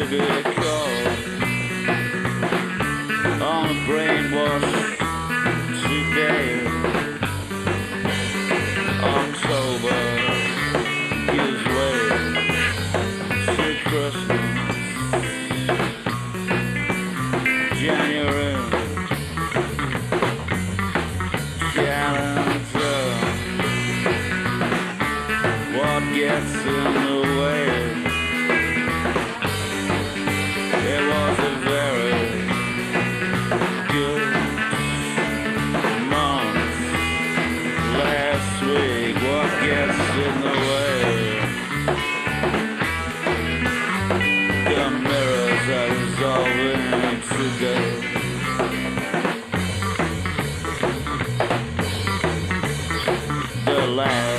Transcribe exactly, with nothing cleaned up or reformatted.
bit cold on the brainwash today. October gives way to Christmas. January calendar, what gets in the way? It was a very good month last week. What gets in the way? The mirrors are dissolving today. The last